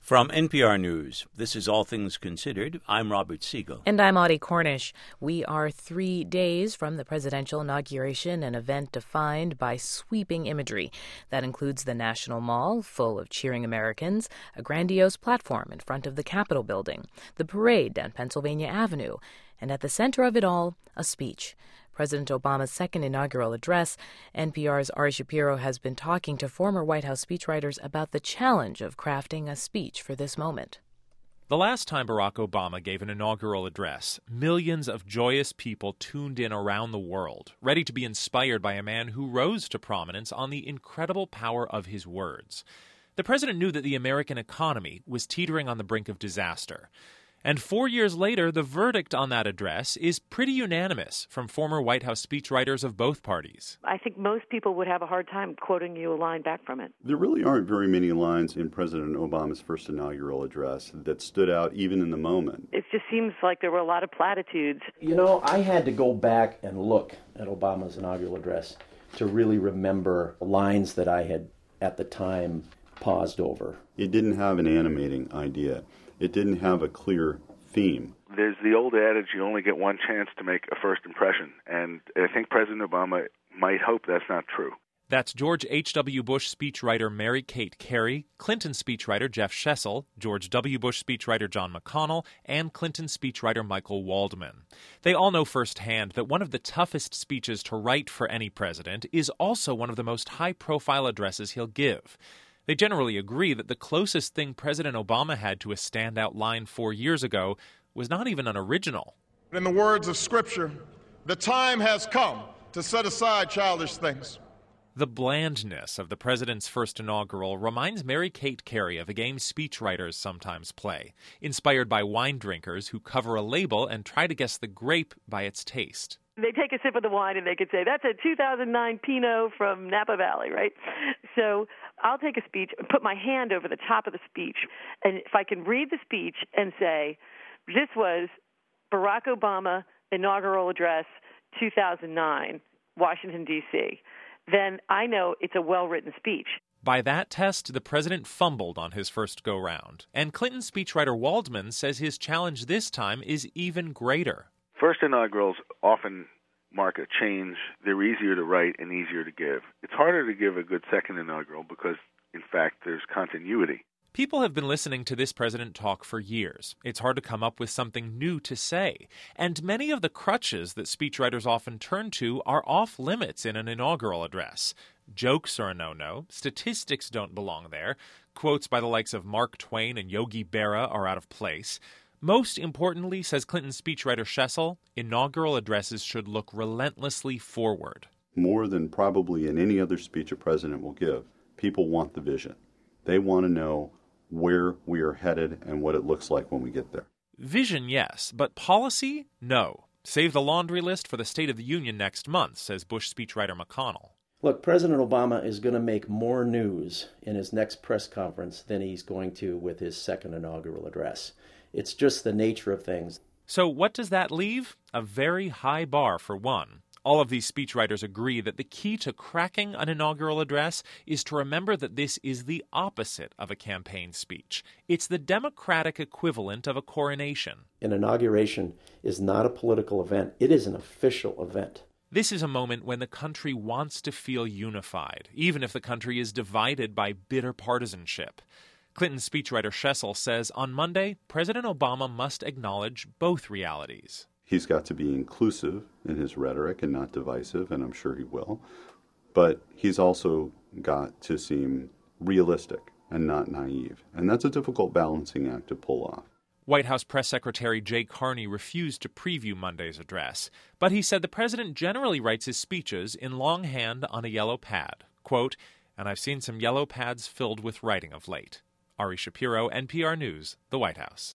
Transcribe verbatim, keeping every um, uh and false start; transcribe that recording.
From N P R News, this is All Things Considered. I'm Robert Siegel. And I'm Audie Cornish. We are three days from the presidential inauguration, an event defined by sweeping imagery. That includes the National Mall, full of cheering Americans, a grandiose platform in front of the Capitol building, the parade down Pennsylvania Avenue, and at the center of it all, a speech. President Obama's second inaugural address. N P R's Ari Shapiro has been talking to former White House speechwriters about the challenge of crafting a speech for this moment. The last time Barack Obama gave an inaugural address, millions of joyous people tuned in around the world, ready to be inspired by a man who rose to prominence on the incredible power of his words. The president knew that the American economy was teetering on the brink of disaster. And four years later, the verdict on that address is pretty unanimous from former White House speechwriters of both parties. I think most people would have a hard time quoting you a line back from it. There really aren't very many lines in President Obama's first inaugural address that stood out even in the moment. It just seems like there were a lot of platitudes. You know, I had to go back and look at Obama's inaugural address to really remember lines that I had, at the time, paused over. It didn't have an animating idea. It didn't have a clear theme. There's the old adage, you only get one chance to make a first impression, and I think President Obama might hope that's not true. That's George H W. Bush speechwriter Mary Kate Carey, Clinton speechwriter Jeff Schessel, George W. Bush speechwriter John McConnell, and Clinton speechwriter Michael Waldman. They all know firsthand that one of the toughest speeches to write for any president is also one of the most high-profile addresses he'll give. They generally agree that the closest thing President Obama had to a standout line four years ago was not even an original. In the words of Scripture, the time has come to set aside childish things. The blandness of the president's first inaugural reminds Mary Kate Carey of a game speechwriters sometimes play, inspired by wine drinkers who cover a label and try to guess the grape by its taste. They take a sip of the wine and they could say, that's a two thousand nine Pinot from Napa Valley, right? So I'll take a speech and put my hand over the top of the speech. And if I can read the speech and say, this was Barack Obama inaugural address two thousand nine, Washington, D C, then I know it's a well-written speech. By that test, the president fumbled on his first go-round. And Clinton speechwriter Waldman says his challenge this time is even greater. First inaugurals often mark a change. They're easier to write and easier to give. It's harder to give a good second inaugural because, in fact, there's continuity. People have been listening to this president talk for years. It's hard to come up with something new to say. And many of the crutches that speechwriters often turn to are off limits in an inaugural address. Jokes are a no-no. Statistics don't belong there. Quotes by the likes of Mark Twain and Yogi Berra are out of place. Most importantly, says Clinton speechwriter Schessel, inaugural addresses should look relentlessly forward. More than probably in any other speech a president will give, people want the vision. They want to know where we are headed and what it looks like when we get there. Vision, yes, but policy, no. Save the laundry list for the State of the Union next month, says Bush speechwriter McConnell. Look, President Obama is going to make more news in his next press conference than he's going to with his second inaugural address. It's just the nature of things. So what does that leave? A very high bar, for one. All of these speechwriters agree that the key to cracking an inaugural address is to remember that this is the opposite of a campaign speech. It's the democratic equivalent of a coronation. An inauguration is not a political event. It is an official event. This is a moment when the country wants to feel unified, even if the country is divided by bitter partisanship. Clinton speechwriter Schessel says on Monday, President Obama must acknowledge both realities. He's got to be inclusive in his rhetoric and not divisive, and I'm sure he will. But he's also got to seem realistic and not naive. And that's a difficult balancing act to pull off. White House Press Secretary Jay Carney refused to preview Monday's address, but he said the president generally writes his speeches in longhand on a yellow pad. Quote, and I've seen some yellow pads filled with writing of late. Ari Shapiro, N P R News, the White House.